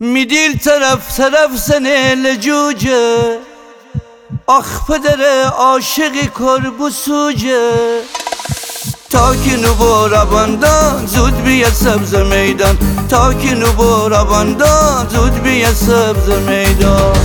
میدیل طرف طرف زنه لجوجه، آخ پدر عاشقی کربو سوجه. تا که نو رواندان زود بیه سبز میدان، تا که نو رواندان زود بیه سبز میدان.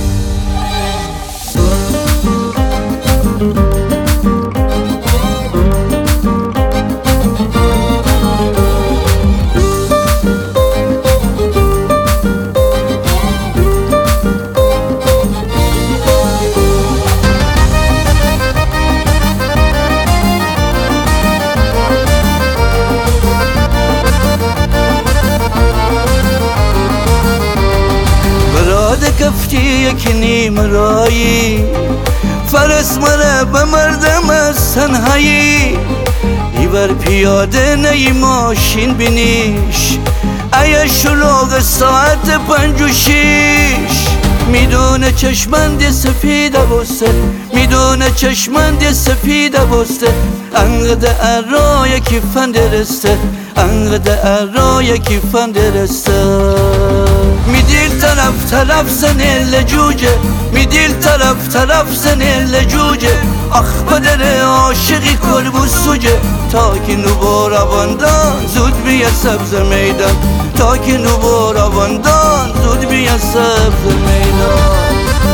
کفتی یک نیم رایی، فرس مره به مردم از تنهایی. ایور پیاده نی ماشین بینیش، ای شلوغ ساعت 5 و 6. میدونه چشمند سفید بسته، میدونه چشمند سفید بسته. انقدر ارای کیفن درسته، انقدر ارای کیفن درسته. میدیل طرف طرف زنه لجوجه، میدیل طرف طرف زنه لجوجه. آخ پدر عاشقی کربو سوجه. تا که نو رواندان زود بیه سبز میدان، تا که نو رواندان زود بیه سبز میدان.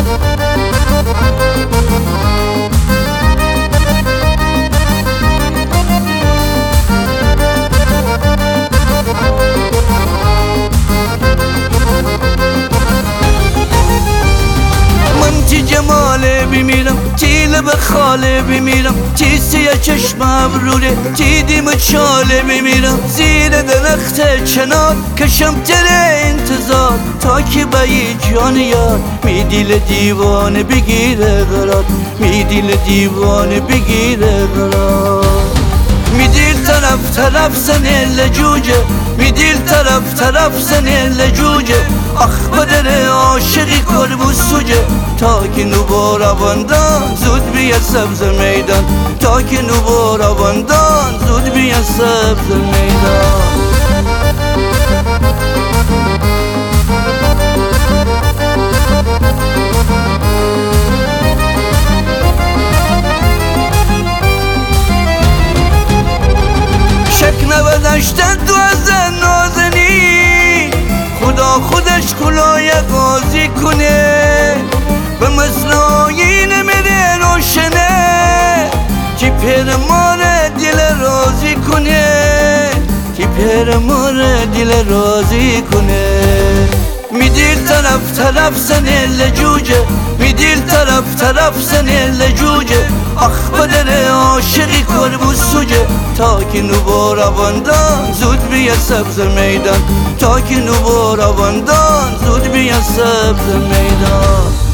چی جماله بمیرم، چی لب خاله بمیرم، چی سیه چشم ابروره، چی دیم چاله بمیرم. زیر درخت چنار کشم تر انتظار، تا که بایی جان یار می دیل دیوانه بگیره قرار، می دیل دیوانه بگیره قرار. میدیل طرف طرف زنه لجوجه، میدیل طرف طرف زنه لجوجه. آخ پدر عاشقی کربو سوجه. تا که نو رواندان زود بیه سبز میدان، تا که نو رواندان زود بیه سبز میدان. نداشتن تو از نازنی، خدا خودش کلاه قاضی کنه. به مثل آینه میره روشنه، کی پر ماره دل راضی کنه، کی پر ماره دل راضی کنه. میدیل طرف طرف زنه لجوجه، میدیل طرف طرف زنه لجوجه. آخ پدر عاشقی کربو سوجه. تا که نو رواندان زود بیه سبز میدان، تا که نو رواندان زود بیه سبز میدان.